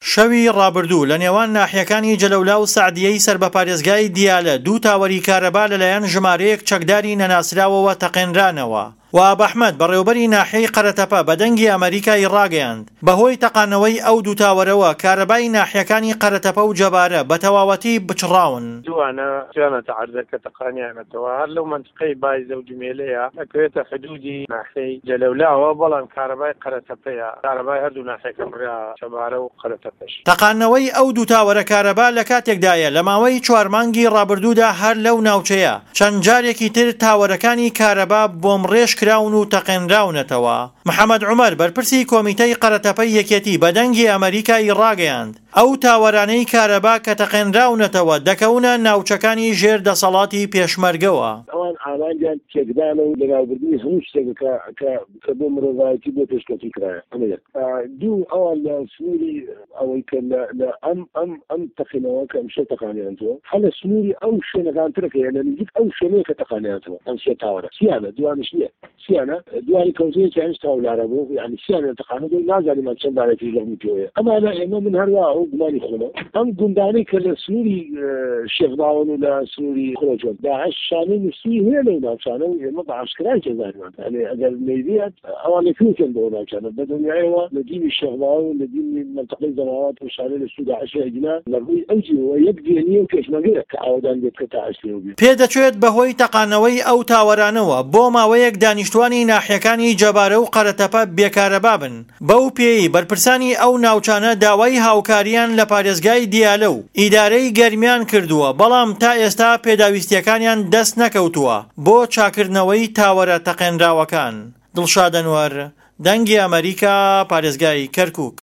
شەوی ڕابردوو لە نێوان ناحیەکانی جەلەولا و سەعدیەی سەر بە پارێزگای دیالە دوو تاوەری کارەبا لەلایەن ژمارەیەک چەکداری نەناسراوەوە تەقێنرانەوە و ئابەحمەد بەڕێوەبەری ناحیەی قەرەتەپە بە دەنگی ئەمریکای ڕاگەیاند. بەهۆی تەقانەوەی ئەو دوو تاوەرەوە کارەبای ناحیەکانی قەرەتەپە و جەبارە بە تەواوەتی بچڕاون. دوانە جانەتە عەرزەکە تەقانیانەتەوە هەر لەو منتقەی بایزە و جمێلەیە ئەکرێتە حدودی ناحیەی جەلەولاوە، بەڵام کارەبای قەرەتەپەیە، کارەبای هەردوو ناحیەکە بڕا جەبارە و قەرەتەپەش. تەقانەوەی ئەو دوو تاوەرە کارەبا لە کاتێکدایە لە ماوەی 4 مانگی ڕابردوودا هەر لەو ناوچەیە چەند جارێکی تر تاوەرەکانی کارەبا بۆمڕێژ کراون و تەقێنراونەتەوە. محەممەد عومەر بەرپرسی کۆمیتەی قەرەتەپەی یەکێتی بە دەنگی ئەمریکای ڕاگەیاند ئەو تاوەرانەی کارەبا کە تەقێنراونەتەوە دەکەونە ناوچەکانی ژێر دەسەڵاتی پێشمەرگەوە. ئەوان ئامانجان تێکدانە و لەناوبردنی هەموو شتێکە کە بۆ مرۆڤایەتی بۆ پێشکەوتی کرایە. دوو ئەوان لە سنووری ئەوەی کە لە ئەم تەقینەوە کە ئەمشە تەقانیانتەوە هەر لە سنووری ئەو شوێنەکانترەکە لە نزیک ئەو شوێنەیە کە تەقانیانتەوە ئەم سێ تاوەرە سیانە دوانش نییە سیانە دوای کەوتەیەکی هەنج تاولارە بوو یعنی سیانە تەقانە بۆی نازانیمان چەند دارێکی لەمی پێوەیە. ئەمانە ئێمە من هەروە ئەو گومانی خۆمە ئەم گوندانەی کە لە سنووری شێخداون و لە سنووری خۆجۆن داعش شانەی نووسی هەیە لەو ناوچانە و ئێمە بەعسکرای تێزانیمان یعنی ئەگەر نەیبێت ئەوان لەکوێکن بۆ ناوچانە بە دنیایەوە لە دینی شێخداون و لە دینی منتەقەی زەماوات و شانەی لە سوود داعش هەیەگینا لە ڕووی ئەوجیەوە یەک دێنی و پێشمەرگەیە کە ئاوادان بێت کە داعش لێو بێت. پێدەچێت بەهۆی تەقانەوەی ئەو تاوەرانەوە بۆ ماوەیەک دانیشتوانی ناحیەکانی جەبارە و قەرەتەپە بێکارەبا بن. بەو پێی بەرپرسانی ئەو ناوچانە داوای هاوکاریان لە پارێزگای دیالە و ئیدارەی گەرمیان کردووە، بەڵام تا ئێستا پێداویستیەکانیان دەست نەکەوتووە بۆ چاکردنەوەی تاوەرە تەقێنراوەکان. دڵشاد ئەنوەر، دەنگی ئەمریکا، پارێزگای کەرکووک.